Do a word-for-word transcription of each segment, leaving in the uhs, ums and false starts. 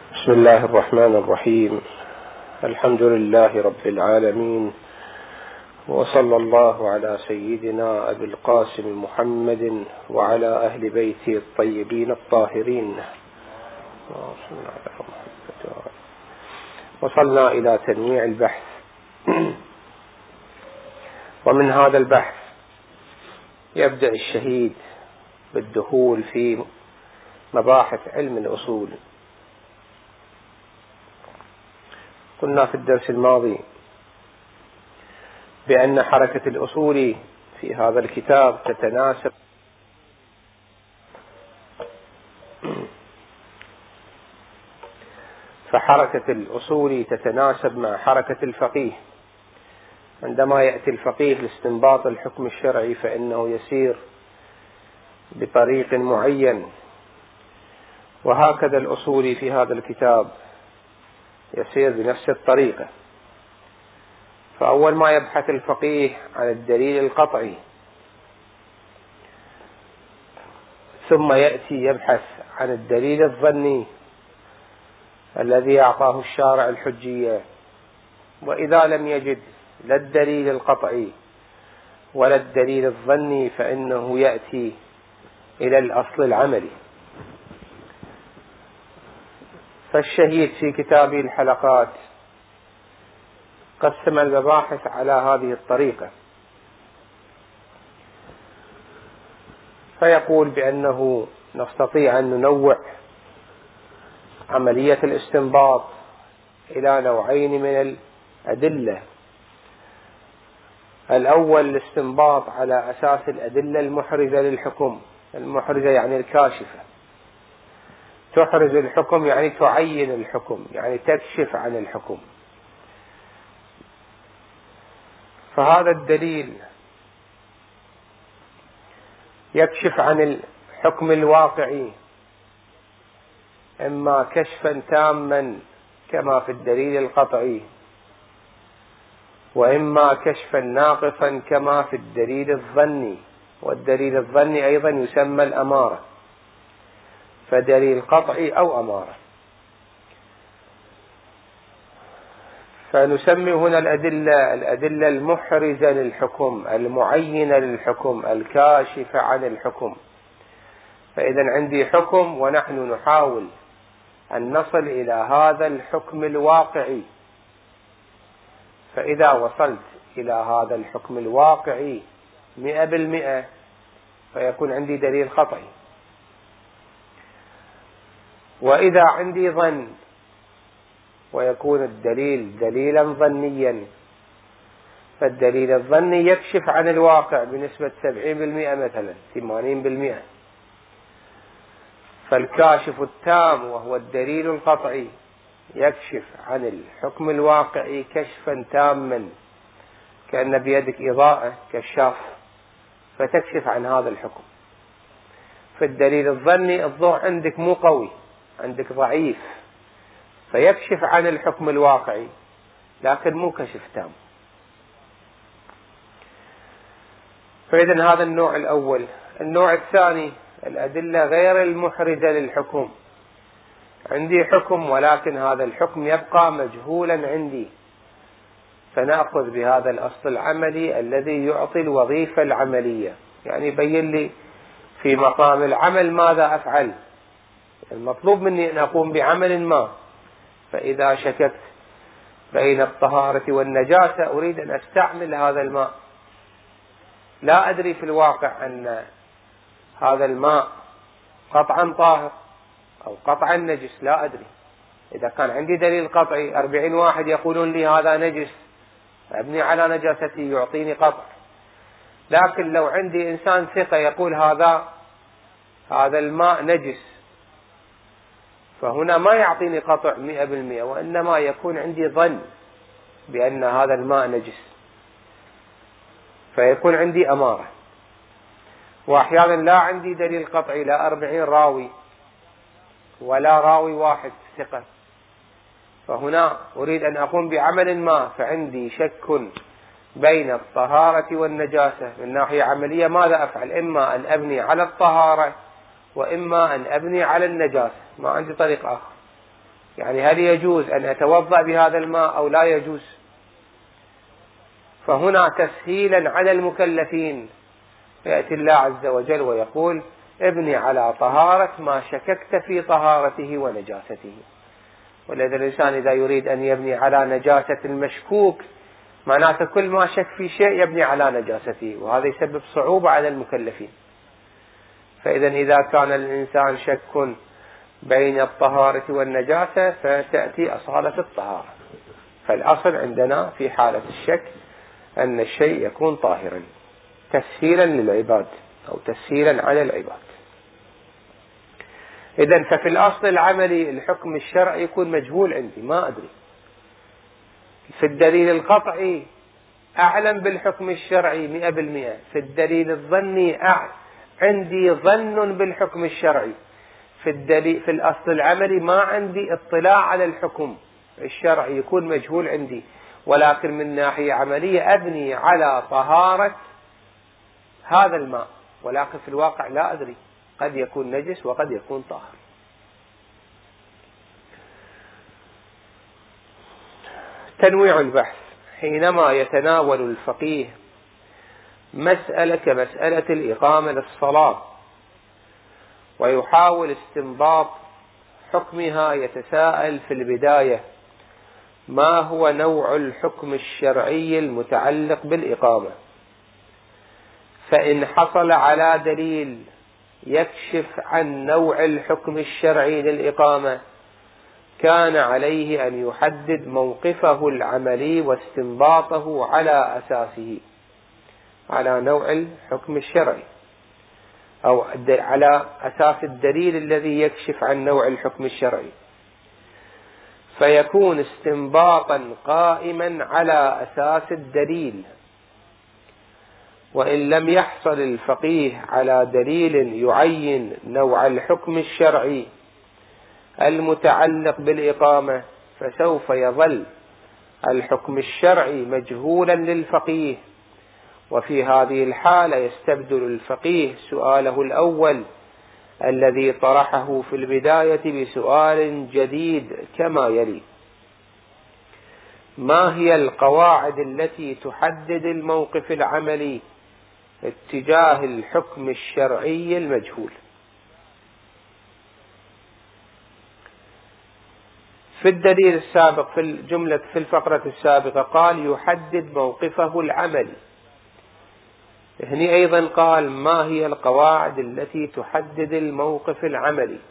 بسم الله الرحمن الرحيم. الحمد لله رب العالمين، وصلى الله على سيدنا أبي القاسم محمد وعلى أهل بيته الطيبين الطاهرين. وصلنا إلى تنويع البحث، ومن هذا البحث يبدأ الشهيد بالدخول في مباحث علم الأصول. قلنا في الدرس الماضي بأن حركة الأصول في هذا الكتاب تتناسب فحركة الأصول تتناسب مع حركة الفقيه. عندما يأتي الفقيه لاستنباط الحكم الشرعي فإنه يسير بطريق معين، وهكذا الأصول في هذا الكتاب يسير بنفس الطريقة. فأول ما يبحث الفقيه عن الدليل القطعي، ثم يأتي يبحث عن الدليل الظني الذي أعطاه الشارع الحجية، وإذا لم يجد لا الدليل القطعي ولا الدليل الظني فإنه يأتي إلى الأصل العملي. فالشهيد في كتابه الحلقات قسم المباحث على هذه الطريقة، فيقول بأنه نستطيع أن ننوع عملية الاستنباط إلى نوعين من الأدلة. الأول الاستنباط على أساس الأدلة المحرزة للحكم. المحرزة يعني الكاشفة، تحرز الحكم يعني تعين الحكم، يعني تكشف عن الحكم. فهذا الدليل يكشف عن الحكم الواقعي إما كشفا تاما كما في الدليل القطعي، وإما كشفا ناقصا كما في الدليل الظني. والدليل الظني أيضا يسمى الأمارة، فدليل قطعي أو أمارة. فنسمي هنا الأدلة الأدلة المحرزة للحكم، المعينة للحكم، الكاشفة عن الحكم. فإذا عندي حكم ونحن نحاول أن نصل إلى هذا الحكم الواقعي، فإذا وصلت إلى هذا الحكم الواقعي مئة بالمئة فيكون عندي دليل قطعي. وإذا عندي ظن ويكون الدليل دليلا ظنيا، فالدليل الظني يكشف عن الواقع بنسبة سبعين بالمئة مثلا ثمانين بالمئة. فالكاشف التام وهو الدليل القطعي يكشف عن الحكم الواقعي كشفا تاما، كأن بيدك إضاءة كشاف فتكشف عن هذا الحكم. في الدليل الظني الضوء عندك مو قوي، عندك ضعيف، فيكشف عن الحكم الواقعي لكن مو كشف تام. فإذن هذا النوع الأول. النوع الثاني الأدلة غير المحرزة للحكم. عندي حكم ولكن هذا الحكم يبقى مجهولا عندي، فنأخذ بهذا الأصل العملي الذي يعطي الوظيفة العملية، يعني يبين لي في مقام العمل ماذا أفعل. المطلوب مني أن أقوم بعمل ما، فإذا شككت بين الطهارة والنجاسة أريد أن أستعمل هذا الماء، لا أدري في الواقع أن هذا الماء قطعا طاهر أو قطعا نجس، لا أدري. إذا كان عندي دليل قطعي أربعين واحد يقولون لي هذا نجس، أبني على نجاستي يعطيني قطع. لكن لو عندي إنسان ثقة يقول هذا هذا الماء نجس، فهنا ما يعطيني قطع مئة بالمئة، وإنما يكون عندي ظن بأن هذا الماء نجس، فيكون عندي أمارة. وأحيانا لا عندي دليل قطعي، لا أربعين راوي ولا راوي واحد ثقة، فهنا أريد أن أقوم بعمل ما، فعندي شك بين الطهارة والنجاسة. من ناحية عملية ماذا أفعل؟ إما أن أبني على الطهارة وإما أن أبني على النجاسة، ما عندي طريق آخر. يعني هل يجوز أن أتوضأ بهذا الماء أو لا يجوز؟ فهنا تسهيلا على المكلفين يأتي الله عز وجل ويقول ابني على طهارة ما شككت في طهارته ونجاسته. ولذا الإنسان إذا يريد أن يبني على نجاسة المشكوك معناته كل ما شك في شيء يبني على نجاسته، وهذا يسبب صعوبة على المكلفين. فإذا إذا كان الإنسان شك بين الطهارة والنجاسة فتأتي أصالة الطهارة. فالأصل عندنا في حالة الشك أن الشيء يكون طاهرا تسهيلا للعباد أو تسهيلا على العباد. إذن ففي الأصل العملي الحكم الشرعي يكون مجهول عندي، ما أدري. في الدليل القطعي أعلم بالحكم الشرعي مئة بالمئة، في الدليل الظني عندي ظن بالحكم الشرعي، في الدليل في الأصل العملي ما عندي اطلاع على الحكم الشرعي، يكون مجهول عندي. ولكن من ناحية عملية أبني على طهارة هذا الماء، ولكن في الواقع لا أدري، قد يكون نجس وقد يكون طاهر. تنويع البحث: حينما يتناول الفقيه مسألة كمسألة الإقامة للصلاة ويحاول استنباط حكمها، يتساءل في البداية: ما هو نوع الحكم الشرعي المتعلق بالإقامة؟ فإن حصل على دليل يكشف عن نوع الحكم الشرعي للإقامة كان عليه أن يحدد موقفه العملي واستنباطه على أساسه، على نوع الحكم الشرعي أو على أساس الدليل الذي يكشف عن نوع الحكم الشرعي، فيكون استنباطا قائما على أساس الدليل. وإن لم يحصل الفقيه على دليل يعين نوع الحكم الشرعي المتعلق بالإقامة فسوف يظل الحكم الشرعي مجهولا للفقيه، وفي هذه الحالة يستبدل الفقيه سؤاله الأول الذي طرحه في البداية بسؤال جديد كما يلي: ما هي القواعد التي تحدد الموقف العملي اتجاه الحكم الشرعي المجهول؟ في الدليل السابق في الجملة في الفقرة السابقة قال يحدد موقفه العملي، هنا أيضا قال ما هي القواعد التي تحدد الموقف العملي.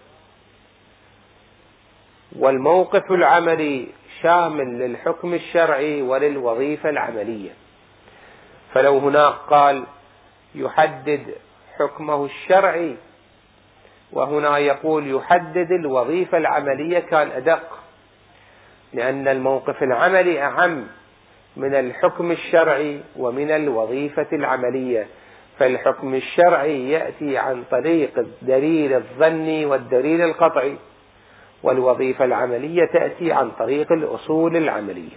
والموقف العملي شامل للحكم الشرعي وللوظيفة العملية. فلو هناك قال يحدد حكمه الشرعي وهنا يقول يحدد الوظيفة العملية كان أدق، لأن الموقف العملي أعم من الحكم الشرعي ومن الوظيفة العملية. فالحكم الشرعي يأتي عن طريق الدليل الظني والدليل القطعي، والوظيفة العملية تأتي عن طريق الأصول العملية.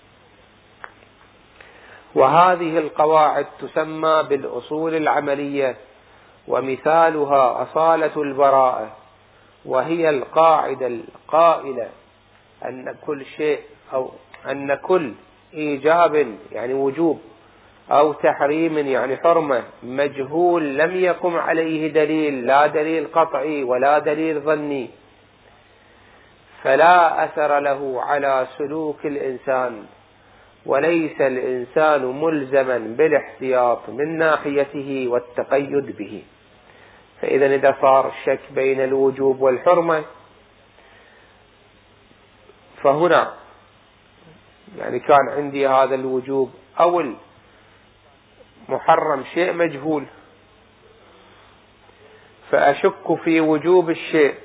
وهذه القواعد تسمى بالأصول العملية، ومثالها أصالة البراءة، وهي القاعدة القائلة أن كل شيء أو أن كل إيجاب يعني وجوب أو تحريم يعني حرمة مجهول لم يقم عليه دليل، لا دليل قطعي ولا دليل ظني، فلا أثر له على سلوك الإنسان، وليس الإنسان ملزما بالاحتياط من ناحيته والتقيد به. فإذا إذا صار الشك بين الوجوب والحرمة فهنا يعني كان عندي هذا الوجوب أو المحرم شيء مجهول، فأشك في وجوب الشيء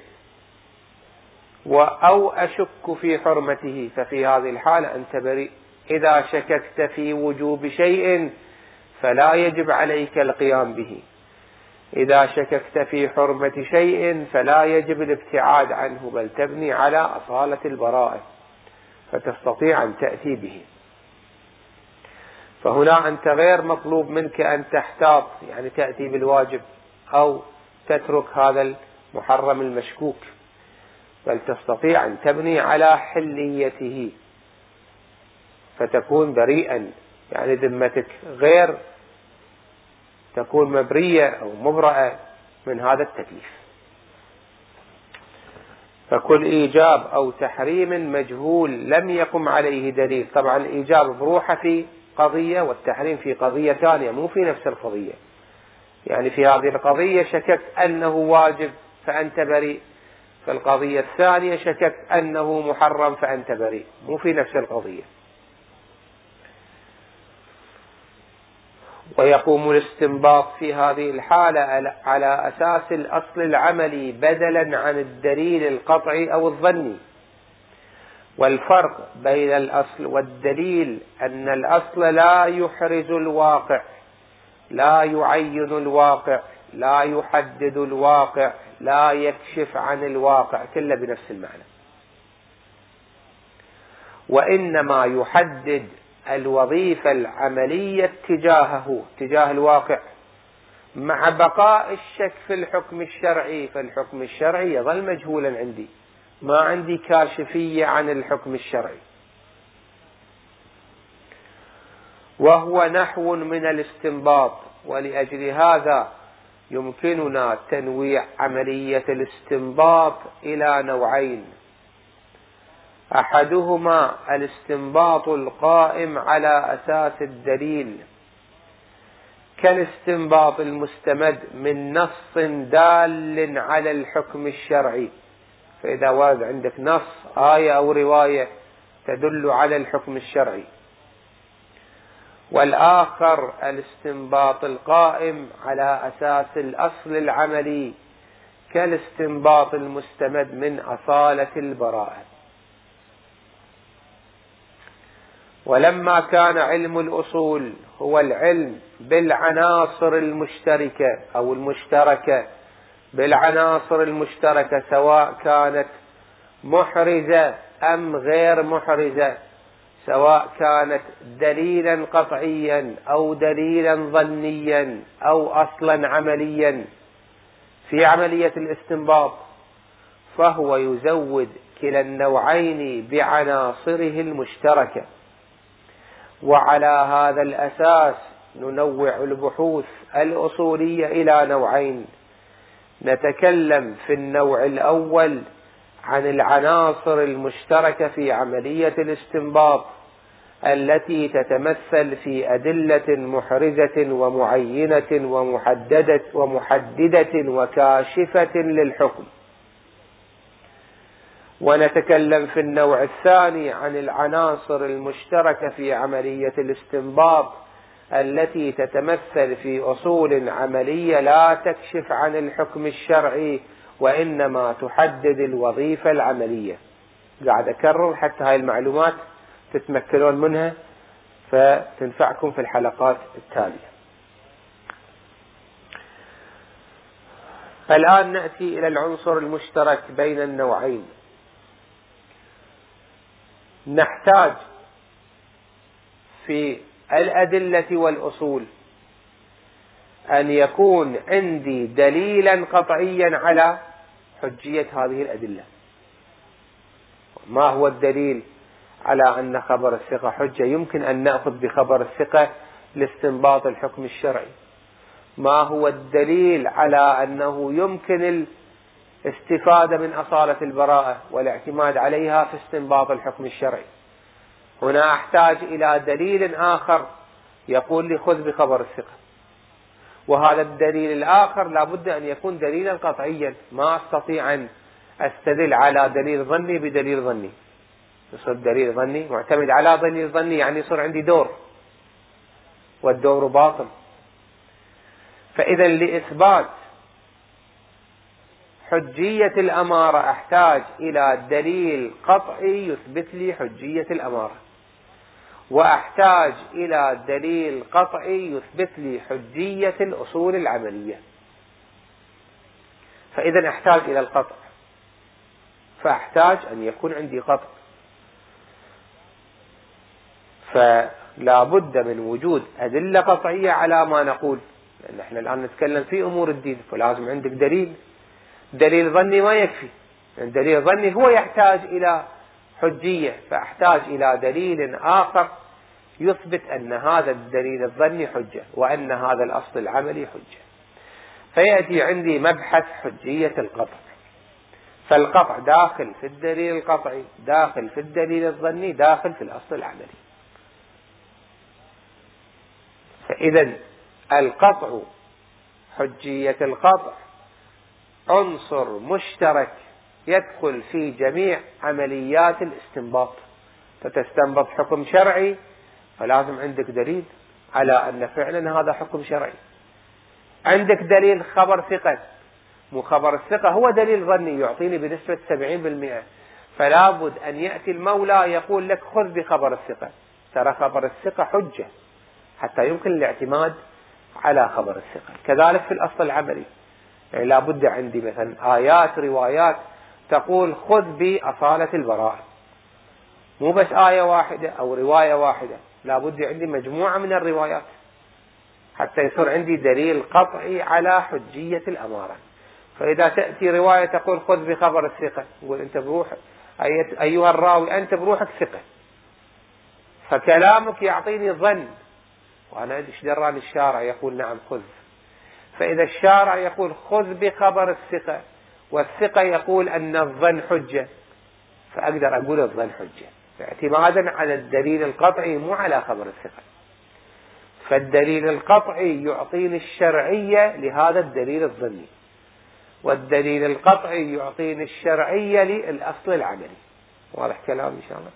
أو أشك في حرمته، ففي هذه الحالة أنت بريء. إذا شككت في وجوب شيء فلا يجب عليك القيام به، إذا شككت في حرمة شيء فلا يجب الابتعاد عنه، بل تبني على أصالة البراءة فتستطيع أن تأتي به. فهنا أنت غير مطلوب منك أن تحتاط، يعني تأتي بالواجب أو تترك هذا المحرم المشكوك، بل تستطيع أن تبني على حليته فتكون بريئا، يعني ذمتك غير تكون مبرية أو مبرأة من هذا التكليف. فكل إيجاب أو تحريم مجهول لم يقم عليه دليل. طبعا الإيجاب بروحه في قضية والتحريم في قضية ثانية، مو في نفس القضية. يعني في هذه القضية شككت أنه واجب فأنت بريء، في القضية الثانية شككت أنه محرم فأنت بريء، مو في نفس القضية. ويقوم الاستنباط في هذه الحالة على أساس الأصل العملي بدلا عن الدليل القطعي أو الظني. والفرق بين الأصل والدليل أن الأصل لا يحرز الواقع، لا يعين الواقع، لا يحدد الواقع، لا يكشف عن الواقع، كله بنفس المعنى، وإنما يحدد الوظيفة العملية تجاهه، تجاه الواقع، مع بقاء الشك في الحكم الشرعي. فالحكم الشرعي يظل مجهولا عندي، ما عندي كاشفية عن الحكم الشرعي. وهو نحو من الاستنباط، ولأجل هذا يمكننا تنويع عملية الاستنباط إلى نوعين: أحدهما الاستنباط القائم على أساس الدليل، كالاستنباط المستمد من نص دال على الحكم الشرعي. فإذا ورد عندك نص آية أو رواية تدل على الحكم الشرعي. والآخر الاستنباط القائم على أساس الأصل العملي، كالاستنباط المستمد من أصالة البراءة. ولما كان علم الأصول هو العلم بالعناصر المشتركة أو المشتركة، بالعناصر المشتركة سواء كانت محرزة أم غير محرزة، سواء كانت دليلا قطعيا أو دليلا ظنيا أو أصلا عمليا في عملية الاستنباط، فهو يزود كلا النوعين بعناصره المشتركة. وعلى هذا الأساس ننوع البحوث الأصولية إلى نوعين: نتكلم في النوع الأول عن العناصر المشتركة في عملية الاستنباط التي تتمثل في أدلة محرزة ومعينة ومحددة ومحددة وكاشفة للحكم. ونتكلم في النوع الثاني عن العناصر المشتركة في عملية الاستنباط التي تتمثل في أصول عملية لا تكشف عن الحكم الشرعي وإنما تحدد الوظيفة العملية. قاعد أكرر حتى هاي المعلومات تتمكنون منها فتنفعكم في الحلقات التالية. الآن نأتي إلى العنصر المشترك بين النوعين. نحتاج في الأدلة والأصول أن يكون عندي دليلا قطعيا على حجية هذه الأدلة. ما هو الدليل على أن خبر الثقة حجة؟ يمكن أن نأخذ بخبر الثقة لاستنباط الحكم الشرعي. ما هو الدليل على أنه يمكن الاستفادة من أصالة البراءة والاعتماد عليها في استنباط الحكم الشرعي؟ هنا أحتاج إلى دليل آخر يقول لي خذ بخبر الثقة، وهذا الدليل الآخر لابد أن يكون دليلا قطعيا. ما أستطيع أن أستدل على دليل ظني بدليل ظني، يصير دليل ظني معتمد على دليل ظني، يعني يصير عندي دور والدور باطل. فإذا لإثبات حجية الأمارة أحتاج إلى دليل قطعي يثبت لي حجية الأمارة، وأحتاج إلى دليل قطعي يثبت لي حجية الأصول العملية. فإذا أحتاج إلى القطع، فأحتاج أن يكون عندي قطع. فلا بد من وجود أدلة قطعية على ما نقول، لأن احنا الآن نتكلم في أمور الدين، فلازم عندك دليل. دليل ظني ما يكفي، الدليل الظني هو يحتاج إلى حجية، فأحتاج إلى دليل آخر يثبت أن هذا الدليل الظني حجة وأن هذا الأصل العملي حجة. فيأتي عندي مبحث حجية القطع، فالقطع داخل في الدليل القطعي، داخل في الدليل الظني، داخل في الأصل العملي. فإذا القطع، حجية القطع عنصر مشترك يدخل في جميع عمليات الاستنباط. فتستنبط حكم شرعي فلازم عندك دليل على أن فعلا هذا حكم شرعي. عندك دليل خبر ثقة، مو خبر الثقة هو دليل ظني يعطيني بنسبة سبعين بالمئة، فلا بد أن يأتي المولى يقول لك خذ بخبر الثقة، ترى خبر الثقة حجة حتى يمكن الاعتماد على خبر الثقة. كذلك في الأصل العملي، يعني لا بد عندي مثلا آيات روايات تقول خذ بأصالة البراءة، مو بس آية واحدة أو رواية واحدة، لا بد عندي مجموعة من الروايات حتى يصير عندي دليل قطعي على حجية الأمارة. فإذا تأتي رواية تقول خذ بخبر الثقة، يقول أنت بروحك أيها الراوي أنت بروحك ثقة، فكلامك يعطيني ظن، وأنا إيش دراني الشارع يقول نعم خذ. فإذا الشارع يقول خذ بخبر الثقة والثقة يقول أن الظن حجة، فأقدر أقول الظن حجة اعتمادا على الدليل القطعي مو على خبر الثقة. فالدليل القطعي يعطيني الشرعية لهذا الدليل الظني، والدليل القطعي يعطيني الشرعية للأصل العملي. واضح كلام إن شاء الله؟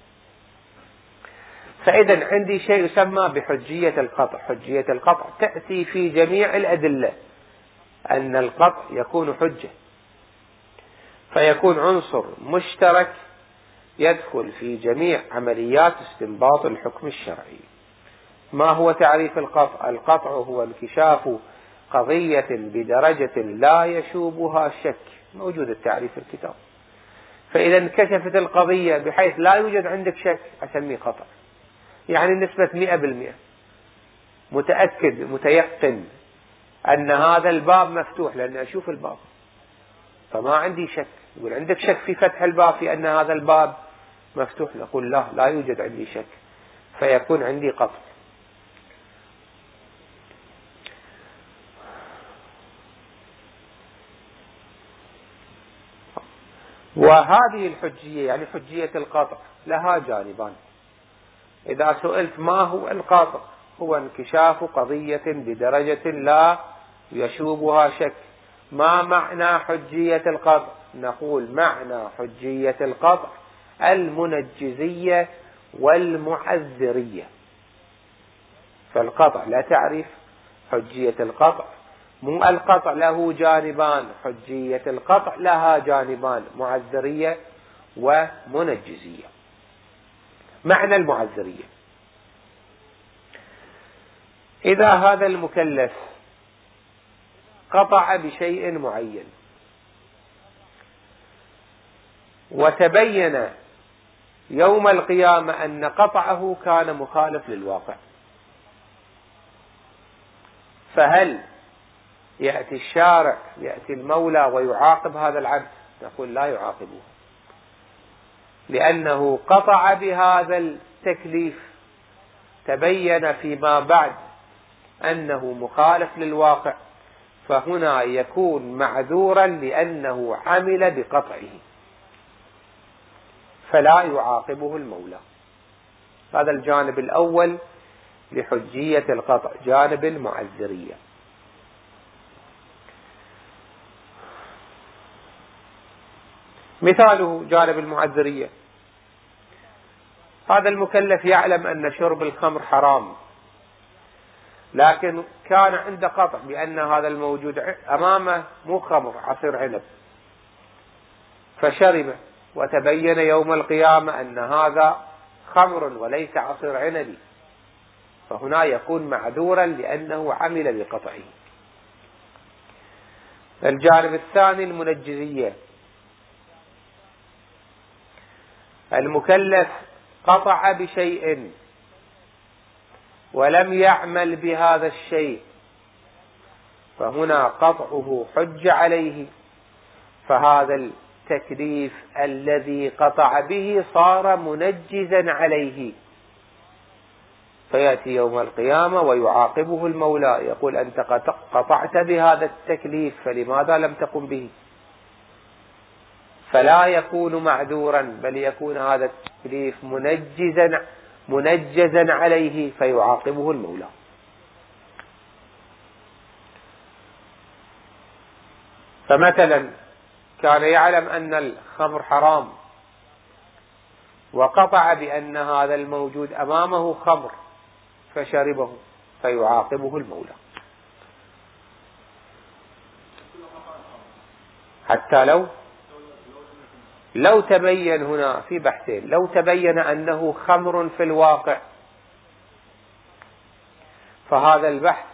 فإذا عندي شيء يسمى بحجية القطع. حجية القطع تأتي في جميع الأدلة، أن القطع يكون حجة، فيكون عنصر مشترك يدخل في جميع عمليات استنباط الحكم الشرعي. ما هو تعريف القطع؟ القطع هو انكشاف قضية بدرجة لا يشوبها شك، موجود التعريف في الكتاب. فإذا انكشفت القضية بحيث لا يوجد عندك شك أسميه قطع، يعني نسبة مئة بالمئة، متأكد متيقن أن هذا الباب مفتوح لأن أشوف الباب فما عندي شك. يقول عندك شك في فتح الباب في أن هذا الباب مفتوح، نقول لا لا يوجد عندي شك، فيكون عندي قطع. وهذه الحجية يعني حجية القطع لها جانبان. إذا سئلت ما هو القطع؟ هو انكشاف قضية بدرجة لا يشوبها شك. ما معنى حجية القطع؟ نقول معنى حجية القطع المنجزية والمعذرية. فالقطع لا تعرف حجية القطع، مو القطع له جانبان، حجية القطع لها جانبان، معذرية ومنجزية. معنى المعذرية: إذا هذا المكلف قطع بشيء معين وتبين يوم القيامة أن قطعه كان مخالف للواقع، فهل يأتي الشارع يأتي المولى ويعاقب هذا العبد؟ نقول لا يعاقبه، لأنه قطع بهذا التكليف تبين فيما بعد أنه مخالف للواقع، فهنا يكون معذورا لأنه عمل بقطعه فلا يعاقبه المولى. هذا الجانب الأول لحجية القطع، جانب المعذرية. مثاله جانب المعذرية: هذا المكلف يعلم أن شرب الخمر حرام، لكن كان عنده قطع بأن هذا الموجود أمامه مو خمر، عصير عنب، فشرب وتبين يوم القيامة أن هذا خمر وليس عصير عنب، فهنا يكون معذورا لأنه عمل بقطعه. الجانب الثاني المنجزية: المكلف قطع بشيء ولم يعمل بهذا الشيء، فهنا قطعه حج عليه، فهذا التكليف الذي قطع به صار منجزا عليه، فيأتي يوم القيامة ويعاقبه المولى يقول أنت قطعت بهذا التكليف فلماذا لم تقم به؟ فلا يكون معذورا، بل يكون هذا التكليف منجزا منجزا عليه فيعاقبه المولى. فمثلا كان يعلم أن الخمر حرام وقطع بأن هذا الموجود أمامه خمر فشربه فيعاقبه المولى، حتى لو لو تبين هنا في بحثين، لو تبين أنه خمر في الواقع فهذا البحث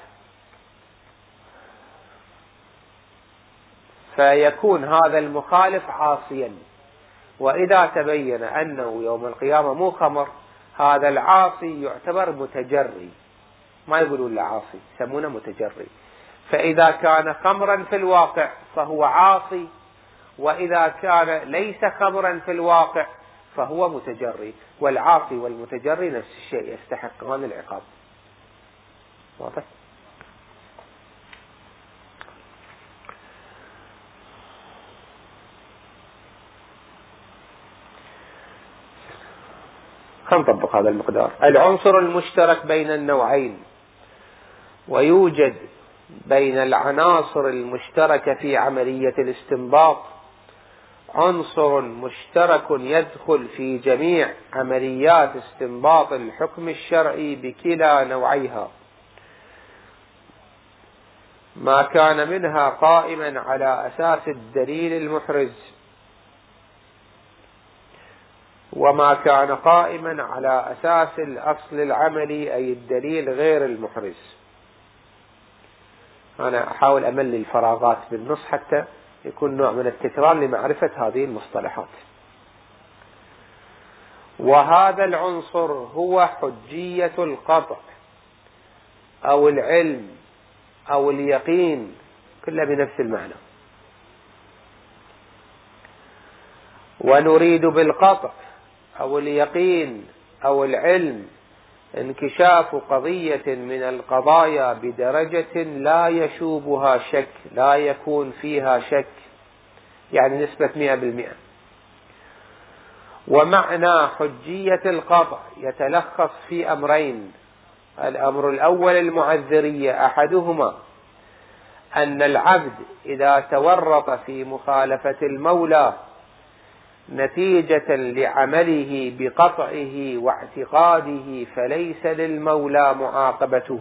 فيكون هذا المخالف عاصيا، وإذا تبين أنه يوم القيامة مو خمر هذا العاصي يعتبر متجري، ما يقولون له عاصي يسمونه متجري. فإذا كان خمرا في الواقع فهو عاصي، وإذا كان ليس خمرا في الواقع فهو متجري، والعاصي والمتجري نفس الشيء يستحقان العقاب. واضح؟ خلينا نطبق هذا المقدار. العنصر المشترك بين النوعين، ويوجد بين العناصر المشتركة في عملية الاستنباط عنصر مشترك يدخل في جميع عمليات استنباط الحكم الشرعي بكلا نوعيها، ما كان منها قائما على أساس الدليل المحرز، وما كان قائما على أساس الأصل العملي أي الدليل غير المحرز. أنا أحاول أملي الفراغات بالنص حتى يكون نوع من التكرار لمعرفة هذه المصطلحات. وهذا العنصر هو حجية القطع أو العلم أو اليقين، كله بنفس المعنى. ونريد بالقطع أو اليقين أو العلم انكشاف قضية من القضايا بدرجة لا يشوبها شك، لا يكون فيها شك، يعني نسبة مئة بالمئة. ومعنى حجية القطع يتلخص في أمرين: الأمر الأول المعذرية، أحدهما أن العبد إذا تورط في مخالفة المولى نتيجة لعمله بقطعه واعتقاده فليس للمولى معاقبته،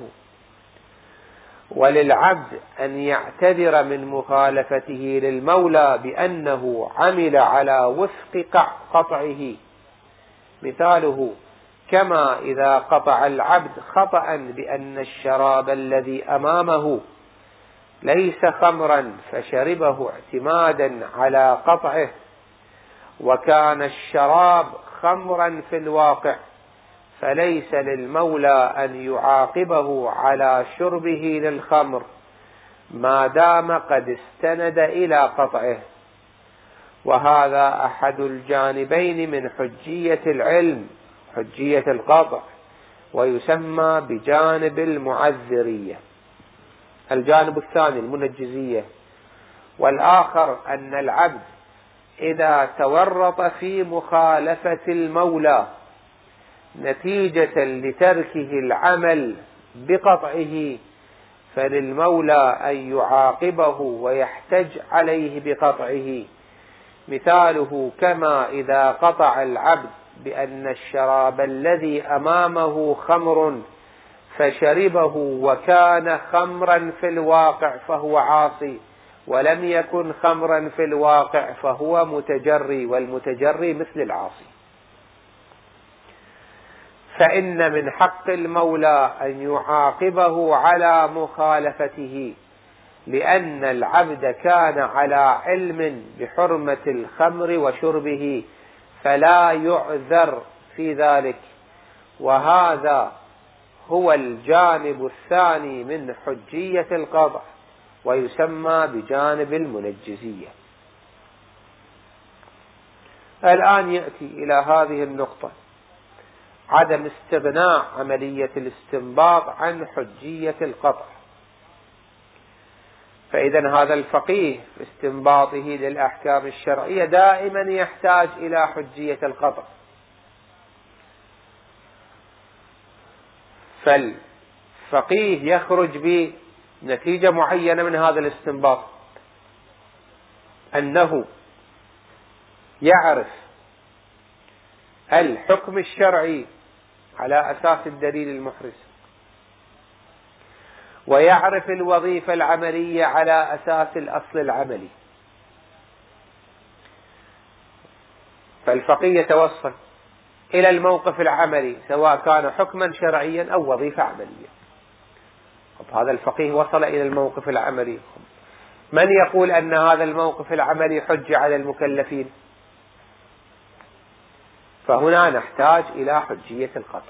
وللعبد أن يعتذر من مخالفته للمولى بأنه عمل على وفق قطعه. مثاله كما إذا قطع العبد خطأ بأن الشراب الذي أمامه ليس خمرا فشربه اعتمادا على قطعه، وكان الشراب خمرا في الواقع فليس للمولى أن يعاقبه على شربه للخمر ما دام قد استند إلى قطعه. وهذا أحد الجانبين من حجية العلم، حجية القطع، ويسمى بجانب المعذرية. الجانب الثاني المنجزية. والآخر أن العبد إذا تورط في مخالفة المولى نتيجة لتركه العمل بقطعه فللمولى أن يعاقبه ويحتج عليه بقطعه. مثاله كما إذا قطع العبد بأن الشراب الذي أمامه خمر فشربه وكان خمرا في الواقع فهو عاصي، ولم يكن خمرا في الواقع فهو متجري، والمتجري مثل العاصي. فإن من حق المولى أن يعاقبه على مخالفته، لأن العبد كان على علم بحرمة الخمر وشربه فلا يعذر في ذلك. وهذا هو الجانب الثاني من حجية القطع، ويسمى بجانب المنجزية. الآن يأتي إلى هذه النقطة: عدم استغناء عملية الاستنباط عن حجية القطع. فإذا هذا الفقيه في استنباطه للأحكام الشرعية دائما يحتاج إلى حجية القطع. فالفقيه يخرج بنتيجة معينة من هذا الاستنباط، أنه يعرف الحكم الشرعي على أساس الدليل المحرز، ويعرف الوظيفة العملية على أساس الأصل العملي. فالفقيه يتوصل إلى الموقف العملي سواء كان حكما شرعيا أو وظيفة عملية. هذا الفقيه وصل إلى الموقف العملي. من يقول أن هذا الموقف العملي حجة على المكلفين؟ فهنا نحتاج إلى حجية القطع،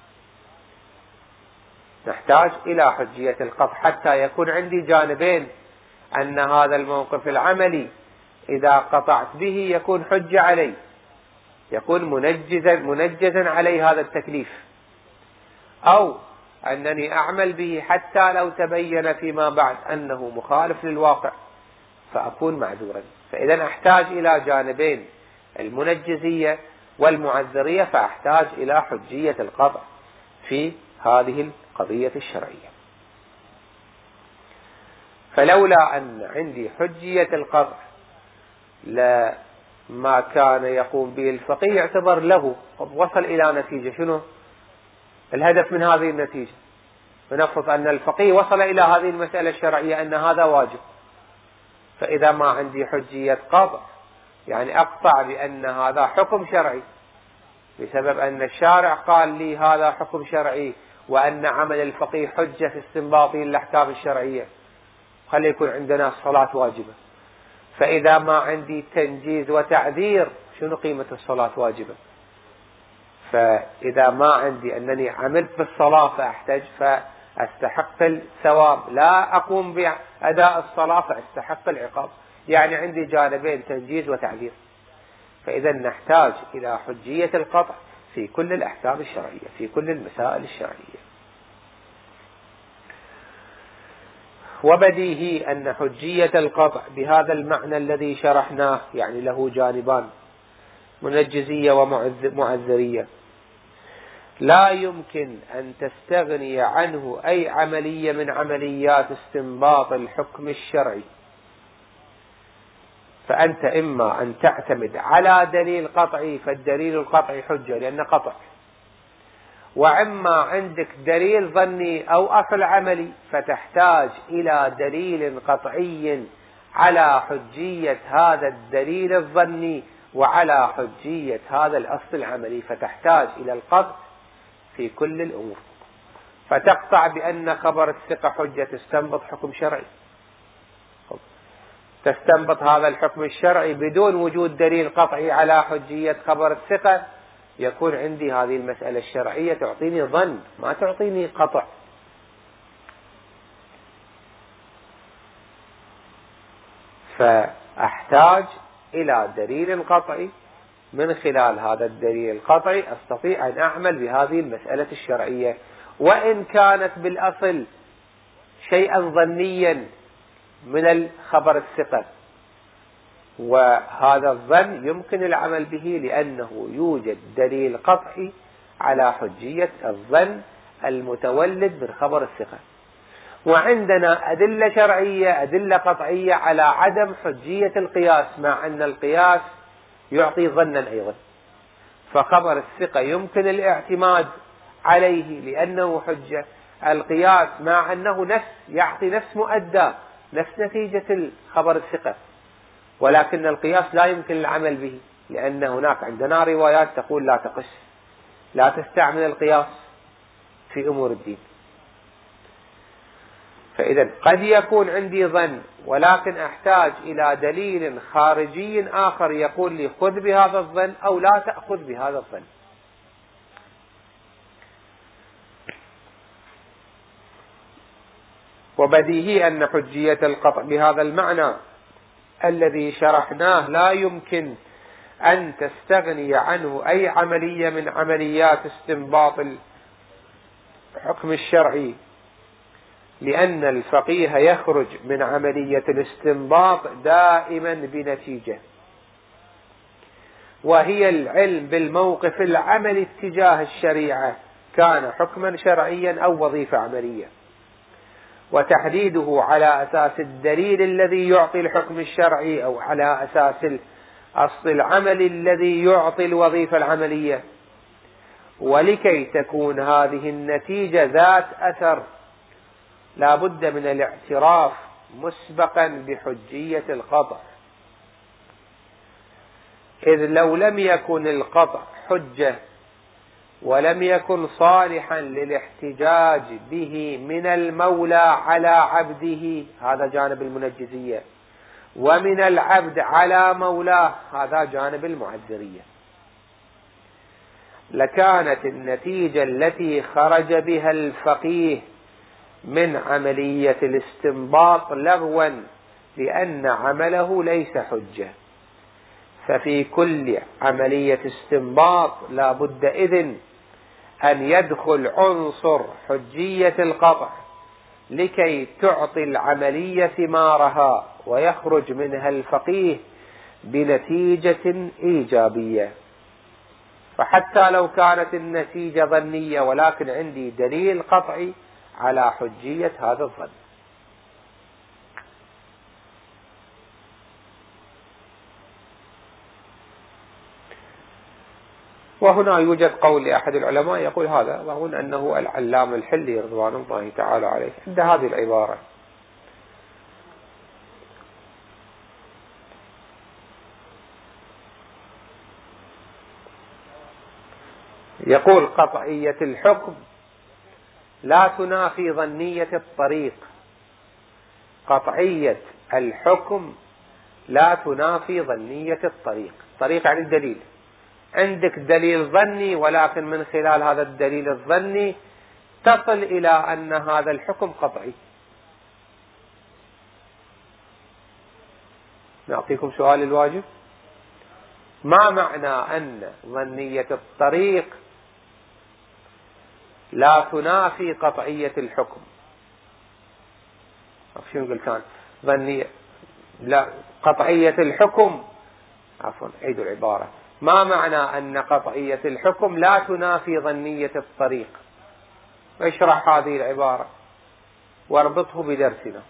نحتاج إلى حجية القطع حتى يكون عندي جانبين: أن هذا الموقف العملي إذا قطعت به يكون حجة علي، يكون منجزا منجزا علي هذا التكليف، أو أنني أعمل به حتى لو تبين فيما بعد أنه مخالف للواقع فأكون معذورا. فإذا أحتاج إلى جانبين: المنجزية والمعذرية، فأحتاج إلى حجية القطع في هذه القضية الشرعية. فلولا أن عندي حجية القطع لما كان يقوم به الفقيه يعتبر له. وصل إلى نتيجة، شنو الهدف من هذه النتيجة؟ ونفرض أن الفقيه وصل إلى هذه المسألة الشرعية أن هذا واجب. فإذا ما عندي حجية قطع يعني أقطع بأن هذا حكم شرعي بسبب أن الشارع قال لي هذا حكم شرعي، وأن عمل الفقيه حجة في استنباطه للأحكام الشرعية، خلي يكون عندنا الصلاة واجبة. فإذا ما عندي تنجيز وتعذير، شنو قيمة الصلاة واجبة؟ فإذا ما عندي أنني عملت بالصلاة فأحتاج فأستحق الثواب، لا أقوم بأداء الصلاة فأستحق العقاب. يعني عندي جانبين: تنجيز وتعذير. فإذا نحتاج إلى حجية القطع في كل الأحكام الشرعية، في كل المسائل الشرعية. وبديهي أن حجية القطع بهذا المعنى الذي شرحناه يعني له جانبان: منجزية ومعذرية، لا يمكن أن تستغني عنه أي عملية من عمليات استنباط الحكم الشرعي. فأنت إما أن تعتمد على دليل قطعي، فالدليل القطعي حجة لأنه قطع، وإما عندك دليل ظني أو أصل عملي فتحتاج إلى دليل قطعي على حجية هذا الدليل الظني وعلى حجية هذا الأصل العملي، فتحتاج إلى القطع في كل الأمور. فتقطع بأن خبر الثقة حجة، تستنبط حكم شرعي، تستنبط هذا الحكم الشرعي بدون وجود دليل قطعي على حجية خبر الثقة، يكون عندي هذه المسألة الشرعية تعطيني ظن ما تعطيني قطع. فأحتاج إلى دليل قطعي، من خلال هذا الدليل القطعي أستطيع أن أعمل بهذه المسألة الشرعية، وإن كانت بالأصل شيئا ظنيا من الخبر الثقة. وهذا الظن يمكن العمل به لأنه يوجد دليل قطعي على حجية الظن المتولد من خبر الثقة. وعندنا أدلة شرعية، أدلة قطعية على عدم حجية القياس، مع أن القياس يعطي ظنا أيضا. فخبر الثقة يمكن الاعتماد عليه لأنه حجة، القياس مع أنه نفس يعطي نفس مؤدى نفس نتيجة الخبر الثقة، ولكن القياس لا يمكن العمل به، لأن هناك عندنا روايات تقول لا تقس، لا تستعمل القياس في أمور الدين. فإذا قد يكون عندي ظن ولكن أحتاج إلى دليل خارجي آخر يقول لي خذ بهذا الظن أو لا تأخذ بهذا الظن. وبديهي أن حجية القطع بهذا المعنى الذي شرحناه لا يمكن أن تستغني عنه أي عملية من عمليات استنباط الحكم الشرعي، لأن الفقيه يخرج من عملية الاستنباط دائما بنتيجة، وهي العلم بالموقف العملي اتجاه الشريعة، كان حكما شرعيا أو وظيفة عملية، وتحديده على أساس الدليل الذي يعطي الحكم الشرعي أو على أساس الأصل العملي الذي يعطي الوظيفة العملية. ولكي تكون هذه النتيجة ذات أثر لا بد من الاعتراف مسبقا بحجية القطع، إذ لو لم يكن القطع حجة ولم يكن صالحا للاحتجاج به من المولى على عبده، هذا جانب المنجزية، ومن العبد على مولاه، هذا جانب المعذرية، لكانت النتيجة التي خرج بها الفقيه من عملية الاستنباط لغوا، لأن عمله ليس حجة. ففي كل عملية استنباط لا بد إذن أن يدخل عنصر حجية القطع لكي تعطي العملية ثمارها ويخرج منها الفقيه بنتيجة إيجابية. فحتى لو كانت النتيجة ظنية ولكن عندي دليل قطعي على حجية هذا الظن. وهنا يوجد قول لأحد العلماء يقول هذا، وأظن أنه العلامة الحلي رضوان الله تعالى عليه عند هذه العبارة، يقول قطعية الحكم لا تنافي ظنية الطريق. قطعية الحكم لا تنافي ظنية الطريق. طريق عن الدليل، عندك دليل ظني ولكن من خلال هذا الدليل الظني تصل إلى أن هذا الحكم قطعي. نعطيكم سؤال الواجب: ما معنى أن ظنية الطريق لا تنافي قطعية الحكم؟ شنو قلت أنا؟ ظنية لا قطعية الحكم، عفوا عيد العبارة، ما معنى أن قطعية الحكم لا تنافي ظنية الطريق؟ اشرح هذه العبارة واربطه بدرسنا.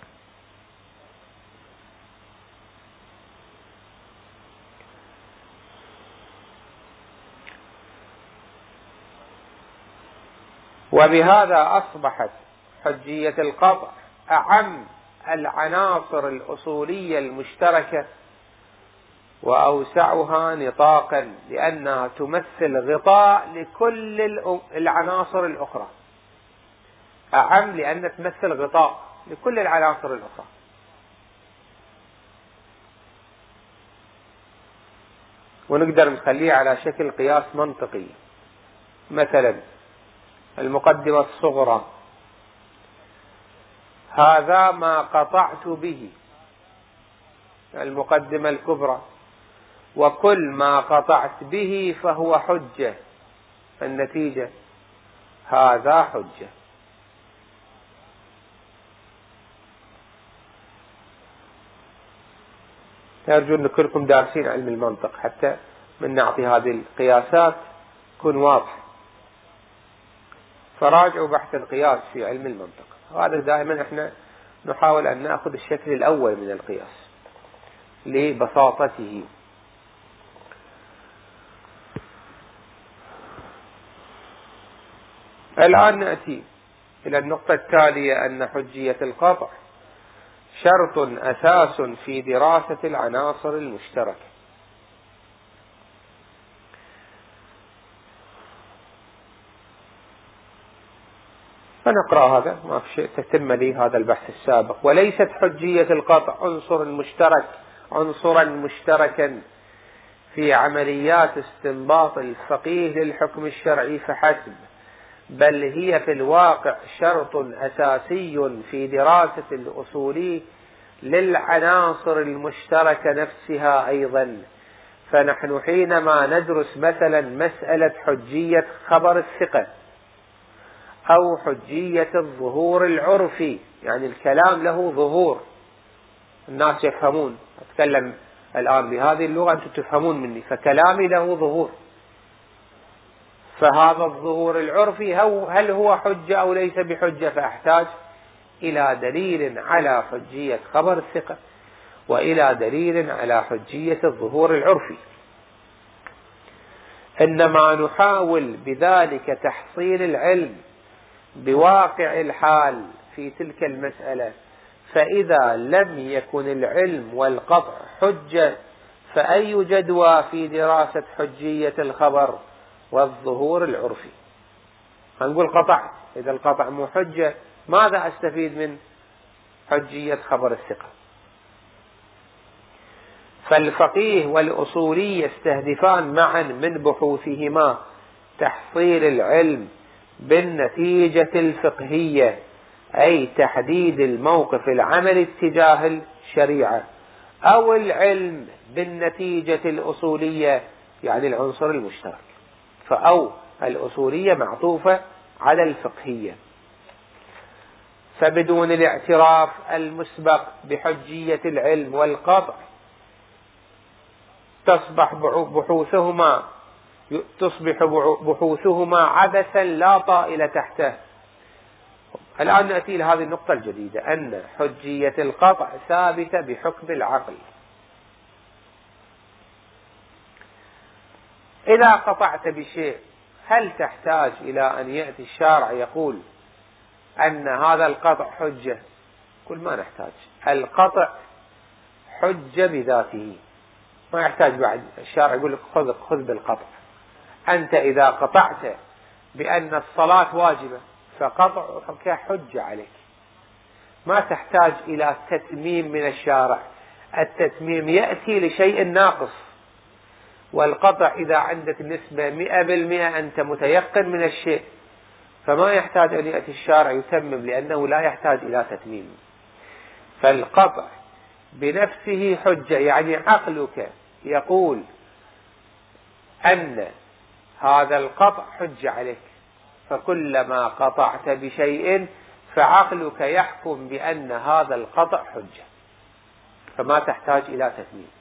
وبهذا أصبحت حجية القطع أعم العناصر الأصولية المشتركة وأوسعها نطاقا، لأنها تمثل غطاء لكل العناصر الأخرى. أعم لأن تمثل غطاء لكل العناصر الأخرى. ونقدر نخليه على شكل قياس منطقي. مثلا المقدمة الصغرى: هذا ما قطعت به. المقدمة الكبرى: وكل ما قطعت به فهو حجة. النتيجة: هذا حجة. أرجو أن كلكم دارسين علم المنطق حتى من نعطي هذه القياسات تكون واضحة. فراجعوا بحث القياس في علم المنطق. هذا دائما احنا نحاول أن نأخذ الشكل الأول من القياس لبساطته. الآن نأتي إلى النقطة التالية: أن حجية القطع شرط أساس في دراسة العناصر المشتركة. فنقرأ هذا، ما في شيء، تتم لي هذا البحث السابق. وليست حجية القطع عنصر مشترك عنصرا مشتركا في عمليات استنباط الفقيه للحكم الشرعي فحسب، بل هي في الواقع شرط أساسي في دراسة الأصول للعناصر المشتركة نفسها أيضا. فنحن حينما ندرس مثلا مسألة حجية خبر الثقة أو حجية الظهور العرفي، يعني الكلام له ظهور الناس يفهمون، أتكلم الآن بهذه اللغة أنتم تفهمون مني، فكلامي له ظهور، فهذا الظهور العرفي هل هو حجة أو ليس بحجة؟ فأحتاج إلى دليل على حجية خبر الثقة وإلى دليل على حجية الظهور العرفي. إنما نحاول بذلك تحصيل العلم بواقع الحال في تلك المسألة، فإذا لم يكن العلم والقطع حجة فأي جدوى في دراسة حجية الخبر والظهور العرفي؟ هنقول قطع، إذا القطع مو حجة ماذا أستفيد من حجية خبر الثقة؟ فالفقيه والأصولي يستهدفان معا من بحوثهما تحصيل العلم بالنتيجة الفقهية، أي تحديد الموقف العملي اتجاه الشريعة، أو العلم بالنتيجة الأصولية يعني العنصر المشترك، فأو الأصولية معطوفة على الفقهية. فبدون الاعتراف المسبق بحجية العلم والقطع تصبح بحوثهما تصبح بحوثهما عبثا لا طائل تحته. الآن نأتي لهذه النقطة الجديدة، أن حجية القطع ثابتة بحكم العقل. إذا قطعت بشيء هل تحتاج إلى أن يأتي الشارع يقول أن هذا القطع حجة؟ كل ما نحتاج، القطع حجة بذاته، ما يحتاج بعد الشارع يقول لك خذ خذ بالقطع. أنت إذا قطعت بأن الصلاة واجبة فقطعك حجة عليك، ما تحتاج إلى تتميم من الشارع، التتميم يأتي لشيء ناقص، والقطع إذا عندك نسبة مئة بالمئة أنت متيقن من الشيء فما يحتاج أن يأتي الشارع يتمم، لأنه لا يحتاج إلى تتميم. فالقطع بنفسه حجة، يعني عقلك يقول أن هذا القطع حجة عليك، فكلما قطعت بشيء فعقلك يحكم بأن هذا القطع حجة، فما تحتاج إلى تتميم.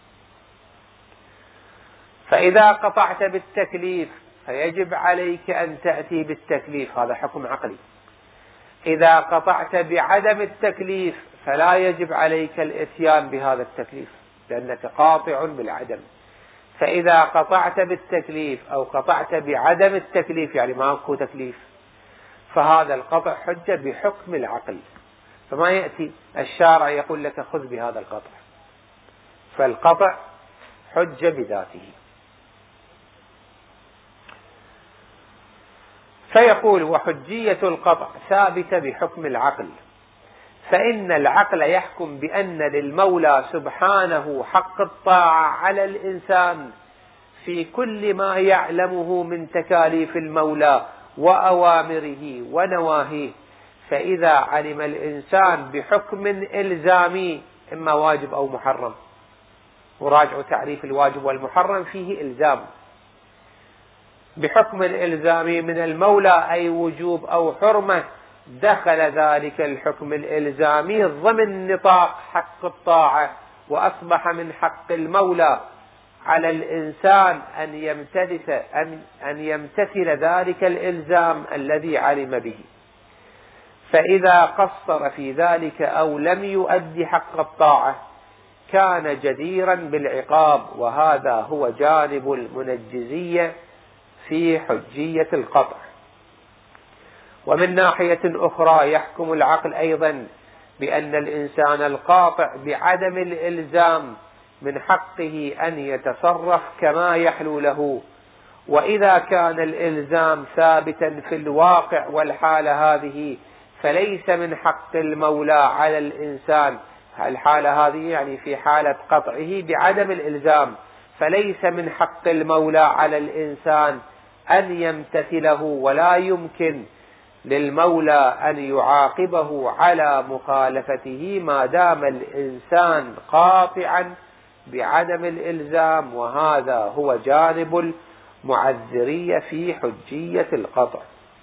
فإذا قطعت بالتكليف فيجب عليك أن تأتي بالتكليف، هذا حكم عقلي. إذا قطعت بعدم التكليف فلا يجب عليك الإتيان بهذا التكليف لأنك قاطع بالعدم. فإذا قطعت بالتكليف أو قطعت بعدم التكليف يعني ماكو تكليف، فهذا القطع حجة بحكم العقل، فما يأتي الشارع يقول لك خذ بهذا القطع، فالقطع حجة بذاته. فيقول وحجية القطع ثابتة بحكم العقل، فإن العقل يحكم بأن للمولى سبحانه حق الطاعة على الإنسان في كل ما يعلمه من تكاليف المولى وأوامره ونواهيه. فإذا علم الإنسان بحكم إلزامي إما واجب أو محرم، وراجعوا تعريف الواجب والمحرم فيه إلزام، بحكم الإلزامي من المولى أي وجوب أو حرمة، دخل ذلك الحكم الإلزامي ضمن نطاق حق الطاعة، وأصبح من حق المولى على الإنسان أن يمتثل أن أن يمتثل ذلك الإلزام الذي علم به. فإذا قصر في ذلك أو لم يؤدي حق الطاعة كان جديرا بالعقاب، وهذا هو جانب المنجزية في حجية القطع. ومن ناحية أخرى يحكم العقل أيضا بأن الإنسان القاطع بعدم الإلزام من حقه أن يتصرف كما يحلو له، وإذا كان الإلزام ثابتا في الواقع والحالة هذه فليس من حق المولى على الإنسان، الحالة هذه يعني في حالة قطعه بعدم الإلزام، فليس من حق المولى على الإنسان أن يمتثله، ولا يمكن للمولى أن يعاقبه على مخالفته ما دام الإنسان قاطعا بعدم الإلزام، وهذا هو جانب المعذرية في حجية القطع.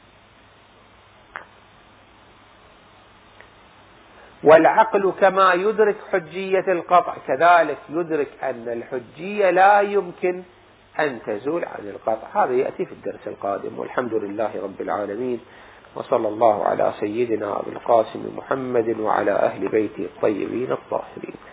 والعقل كما يدرك حجية القطع كذلك يدرك أن الحجية لا يمكن أن تزول عن القطع. هذا يأتي في الدرس القادم، والحمد لله رب العالمين، وصلى الله على سيدنا أبي القاسم محمد وعلى أهل بيته الطيبين الطاهرين.